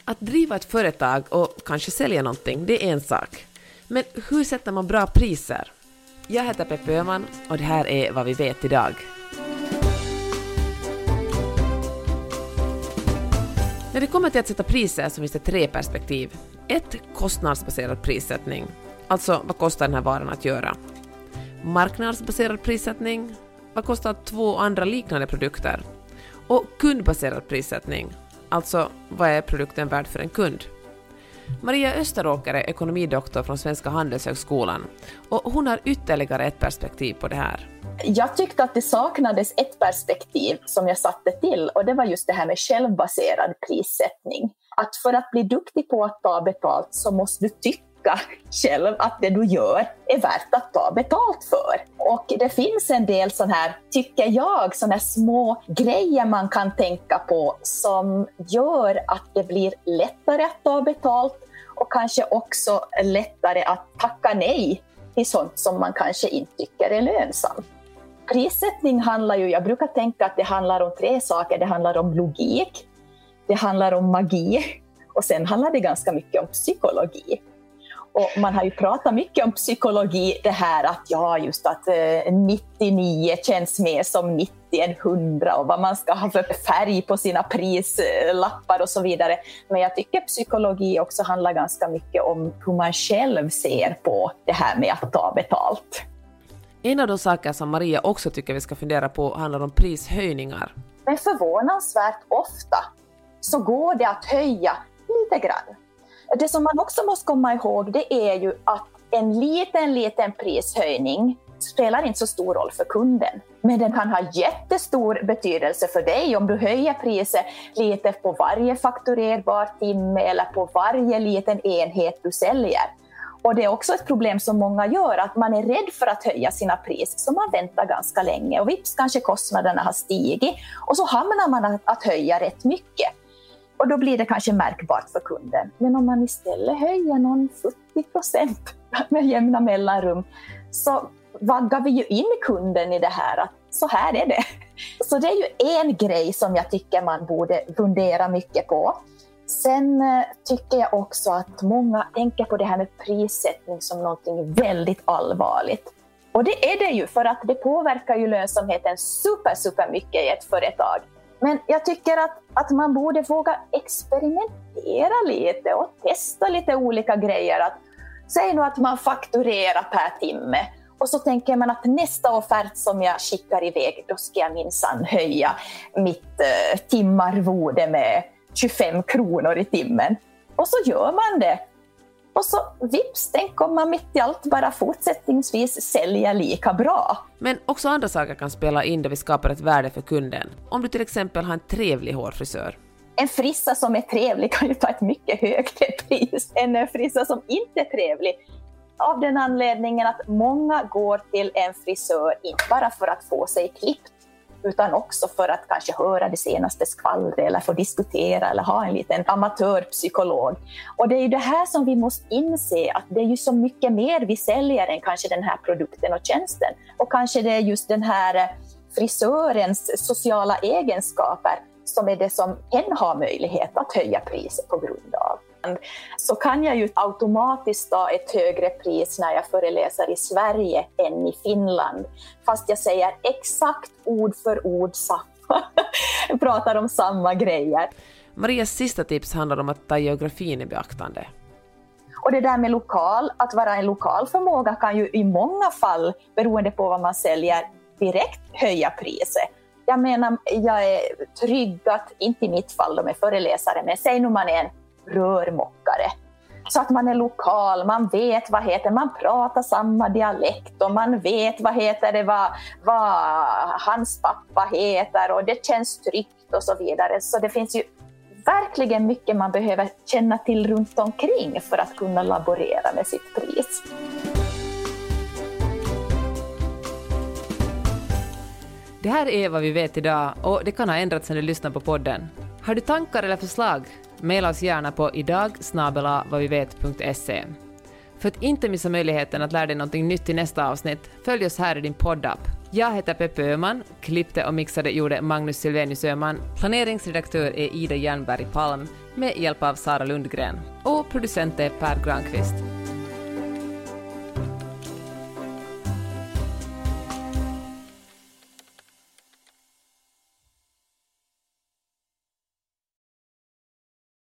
Att driva ett företag och kanske sälja någonting, det är en sak. Men hur sätter man bra priser? Jag heter Peppe Öhman och det här är vad vi vet idag. När det kommer till att sätta priser så finns det 3 perspektiv. 1. Kostnadsbaserad prissättning. Alltså, vad kostar den här varan att göra? Marknadsbaserad prissättning. Vad kostar 2 andra liknande produkter? Och kundbaserad prissättning. Alltså, vad är produkten värd för en kund? Maria Österåker är ekonomidoktor från Svenska Handelshögskolan och hon har ytterligare ett perspektiv på det här. Jag tyckte att det saknades ett perspektiv som jag satte till, och det var just det här med självbaserad prissättning. Att för att bli duktig på att ta betalt så måste du tycka själv att det du gör är värt att ta betalt för. Och det finns en del sån här, tycker jag, såna här små grejer man kan tänka på som gör att det blir lättare att ta betalt och kanske också lättare att tacka nej till sånt som man kanske inte tycker är lönsamt. Prissättning handlar ju, jag brukar tänka att det handlar om 3 saker. Det handlar om logik, det handlar om magi och sen handlar det ganska mycket om psykologi. Och man har ju pratat mycket om psykologi, det här att just att 99 känns mer som 90 än 100 och vad man ska ha för färg på sina prislappar och så vidare. Men jag tycker psykologi också handlar ganska mycket om hur man själv ser på det här med att ta betalt. En av de saker som Maria också tycker vi ska fundera på handlar om prishöjningar. Men förvånansvärt ofta så går det att höja lite grann. Det som man också måste komma ihåg, det är ju att en liten prishöjning spelar inte så stor roll för kunden. Men den kan ha jättestor betydelse för dig om du höjer priset lite på varje fakturerbar timme eller på varje liten enhet du säljer. Och det är också ett problem som många gör, att man är rädd för att höja sina priser, så man väntar ganska länge och vips kanske kostnaderna har stigit och så hamnar man att höja rätt mycket. Och då blir det kanske märkbart för kunden. Men om man istället höjer någon 40% med jämna mellanrum så vaggar vi ju in kunden i det här, att så här är det. Så det är ju en grej som jag tycker man borde fundera mycket på. Sen tycker jag också att många tänker på det här med prissättning som någonting väldigt allvarligt. Och det är det ju, för att det påverkar ju lönsamheten super mycket i ett företag. Men jag tycker att man borde våga experimentera lite och testa lite olika grejer. Säg nu att man fakturerar per timme och så tänker man att nästa offert som jag skickar iväg, då ska jag minsann höja mitt timarvode med 25 kronor i timmen. Och så gör man det. Och så vips, tänk om man mitt i allt bara fortsättningsvis säljer lika bra. Men också andra saker kan spela in där vi skapar ett värde för kunden. Om du till exempel har en trevlig hårfrisör. En frissa som är trevlig kan ju ta ett mycket högre pris än en frissa som inte är trevlig. Av den anledningen att många går till en frisör inte bara för att få sig klippt, utan också för att kanske höra det senaste skvallret eller få diskutera eller ha en liten amatörpsykolog. Och det är ju det här som vi måste inse, att det är ju så mycket mer vi säljer än kanske den här produkten och tjänsten. Och kanske det är just den här frisörens sociala egenskaper som är det som en har möjlighet att höja priset på grund av. Så kan jag ju automatiskt ta ett högre pris när jag föreläser i Sverige än i Finland. Fast jag säger exakt ord för ord samma. Jag pratar om samma grejer. Marias sista tips handlar om att ta geografin i beaktande. Och det där med lokal, att vara en lokal förmåga kan ju i många fall, beroende på vad man säljer, direkt höja priset. Jag menar, jag är trygg att, inte i mitt fall, de är föreläsare, men säg nu man är en rörmockare. Så att man är lokal, man vet man pratar samma dialekt och man vet vad hans pappa heter och det känns tryggt och så vidare. Så det finns ju verkligen mycket man behöver känna till runt omkring för att kunna laborera med sitt pris. Det här är vad vi vet idag och det kan ha ändrats när du lyssnar på podden. Har du tankar eller förslag? Maila oss gärna på idag@vadvivet.se. För att inte missa möjligheten att lära dig något nytt i nästa avsnitt, följ oss här i din poddapp. Jag heter Peppe Öhman, klippte och mixade gjorde Magnus Silvenius Öhman, planeringsredaktör är Ida Jernberg Palm, med hjälp av Sara Lundgren. Och producent är Per Granqvist.